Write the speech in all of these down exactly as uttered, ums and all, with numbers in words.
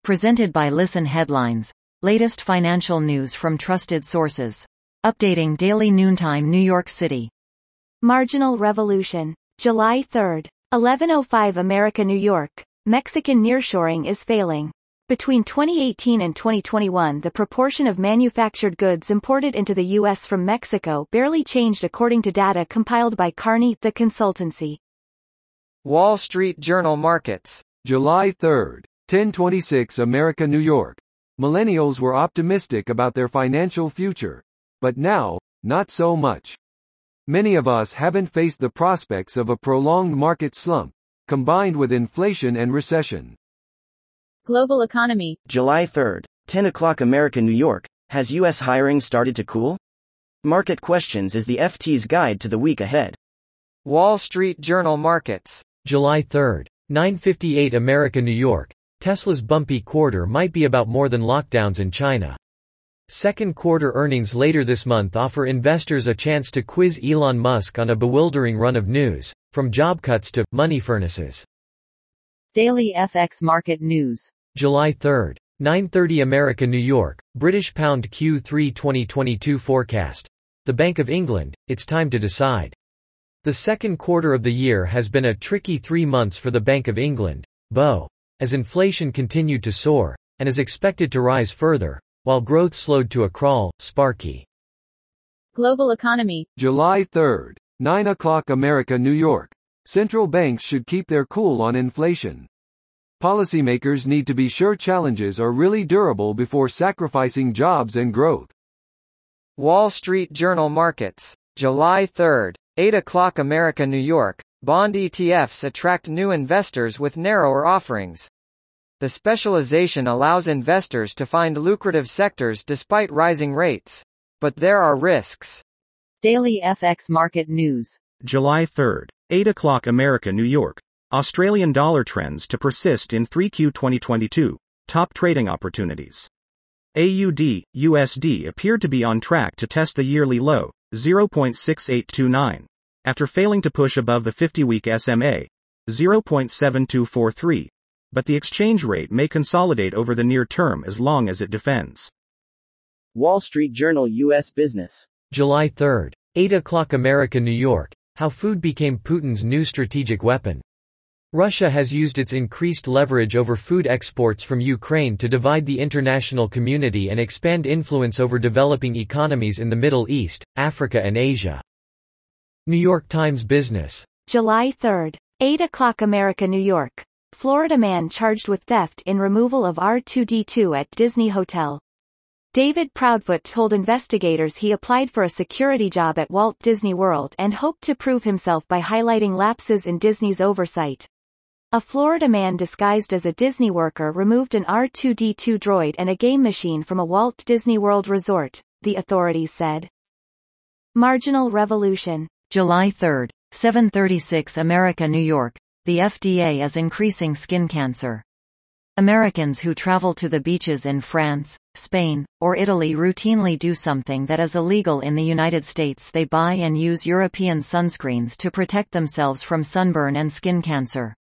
Presented by Listen Headlines. Latest financial news from trusted sources. Updating daily noontime New York City. Marginal Revolution. July third. eleven oh five America New York. Mexican nearshoring is failing. Between twenty eighteen and twenty twenty-one, the proportion of manufactured goods imported into the U S from Mexico barely changed according to data compiled by Kearney, the consultancy. Wall Street Journal Markets. July third. ten twenty-six America New York. Millennials were optimistic about their financial future. But now, not so much. Many of us haven't faced the prospects of a prolonged market slump, combined with inflation and recession. Global Economy. July third. ten o'clock America New York. Has U S hiring started to cool? Market Questions is the F T's guide to the week ahead. Wall Street Journal Markets. July third. nine fifty-eight America New York. Tesla's bumpy quarter might be about more than lockdowns in China. Second quarter earnings later this month offer investors a chance to quiz Elon Musk on a bewildering run of news, from job cuts to money furnaces. Daily F X Market News. July third. nine thirty America New York. British Pound Q three twenty twenty-two forecast. The Bank of England, it's time to decide. The second quarter of the year has been a tricky three months for the Bank of England, B O E, as inflation continued to soar, and is expected to rise further, while growth slowed to a crawl. Sparky. Global Economy. July third. nine o'clock America New York. Central banks should keep their cool on inflation. Policymakers need to be sure challenges are really durable before sacrificing jobs and growth. Wall Street Journal Markets. July third. eight o'clock America New York. Bond E T Fs attract new investors with narrower offerings. The specialization allows investors to find lucrative sectors despite rising rates. But there are risks. Daily F X Market News. July third. eight o'clock America New York. Australian dollar trends to persist in three Q twenty twenty-two. Top trading opportunities. A U D, U S D appeared to be on track to test the yearly low, zero point six eight two nine. After failing to push above the fifty-week S M A, zero point seven two four three, but the exchange rate may consolidate over the near term as long as it defends. Wall Street Journal U S Business. July third. eight o'clock America New York. How food became Putin's new strategic weapon. Russia has used its increased leverage over food exports from Ukraine to divide the international community and expand influence over developing economies in the Middle East, Africa and Asia. New York Times Business. July third. eight o'clock America New York. Florida man charged with theft in removal of R two D two at Disney Hotel. David Proudfoot told investigators he applied for a security job at Walt Disney World and hoped to prove himself by highlighting lapses in Disney's oversight. A Florida man disguised as a Disney worker removed an R two D two droid and a game machine from a Walt Disney World resort, the authorities said. Marginal Revolution. July third. seven thirty-six America New York. The F D A is increasing skin cancer. Americans who travel to the beaches in France, Spain, or Italy routinely do something that is illegal in the United States. They buy and use European sunscreens to protect themselves from sunburn and skin cancer.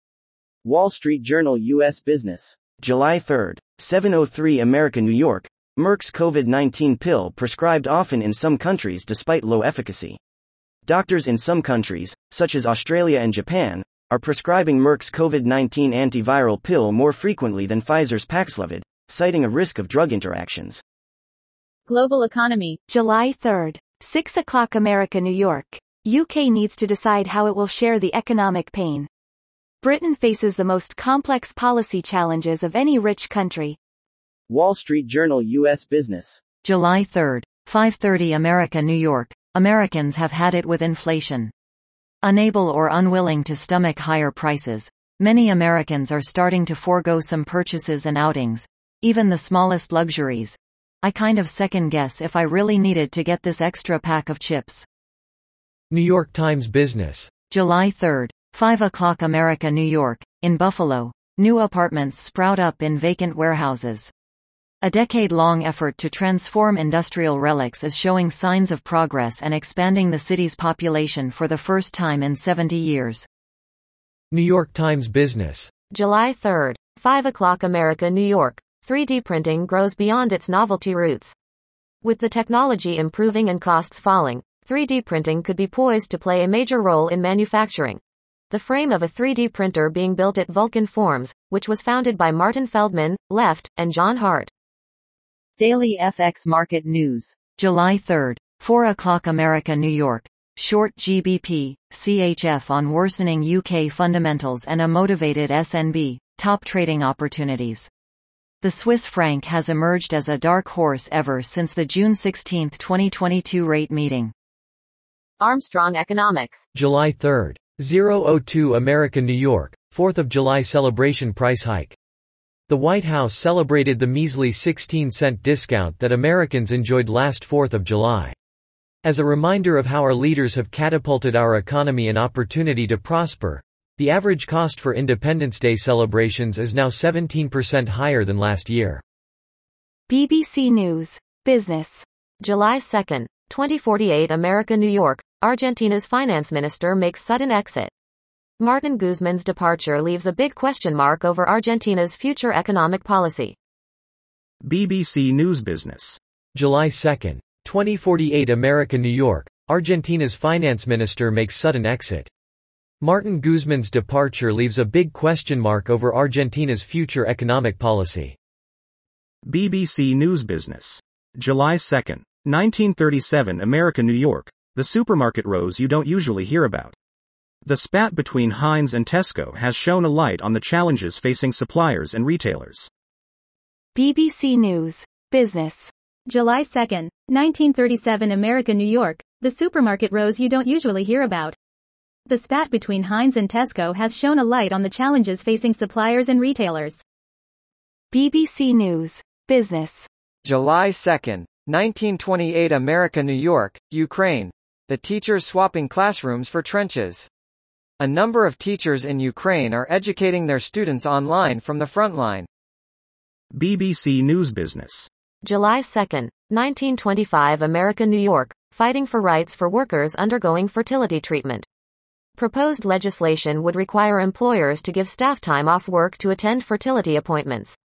Wall Street Journal U S Business. July third. seven oh three America New York. Merck's COVID nineteen pill prescribed often in some countries despite low efficacy. Doctors in some countries, such as Australia and Japan, are prescribing Merck's COVID nineteen antiviral pill more frequently than Pfizer's Paxlovid, citing a risk of drug interactions. Global Economy. July third. six o'clock America New York. U K needs to decide how it will share the economic pain. Britain faces the most complex policy challenges of any rich country. Wall Street Journal U S Business. July third. five thirty America New York. Americans have had it with inflation. Unable or unwilling to stomach higher prices, many Americans are starting to forego some purchases and outings, even the smallest luxuries. I kind of second guess if I really needed to get this extra pack of chips. New York Times Business. July third. five o'clock America New York. In Buffalo, new apartments sprout up in vacant warehouses. A decade-long effort to transform industrial relics is showing signs of progress and expanding the city's population for the first time in seventy years. New York Times Business. July third. five o'clock America, New York. three D printing grows beyond its novelty roots. With the technology improving and costs falling, three D printing could be poised to play a major role in manufacturing. The frame of a three D printer being built at Vulcan Forms, which was founded by Martin Feldman, Left, and John Hart. Daily F X Market News. July third, four o'clock America, New York. Short G B P, C H F on worsening U K fundamentals and a motivated S N B, top trading opportunities. The Swiss franc has emerged as a dark horse ever since the June sixteenth, twenty twenty-two rate meeting. Armstrong Economics. July third, zero oh two America, New York. fourth of July celebration price hike. The White House celebrated the measly sixteen cent discount that Americans enjoyed last fourth of July. As a reminder of how our leaders have catapulted our economy and opportunity to prosper, the average cost for Independence Day celebrations is now seventeen percent higher than last year. B B C News. Business. July second, twenty forty-eight America, New York. Argentina's finance minister makes sudden exit. Martin Guzman's departure leaves a big question mark over Argentina's future economic policy. B B C News Business. July second, twenty forty-eight America, New York. Argentina's finance minister makes sudden exit. Martin Guzman's departure leaves a big question mark over Argentina's future economic policy. B B C News Business. July second, nineteen thirty-seven America, New York. The supermarket rows you don't usually hear about. The spat between Heinz and Tesco has shown a light on the challenges facing suppliers and retailers. B B C News. Business. July second, nineteen thirty-seven America, New York. The supermarket rows you don't usually hear about. The spat between Heinz and Tesco has shown a light on the challenges facing suppliers and retailers. B B C News. Business. July second, nineteen twenty-eight America, New York, Ukraine. The teachers swapping classrooms for trenches. A number of teachers in Ukraine are educating their students online from the front line. B B C News Business. July second, nineteen twenty-five America, New York. Fighting for rights for workers undergoing fertility treatment. Proposed legislation would require employers to give staff time off work to attend fertility appointments.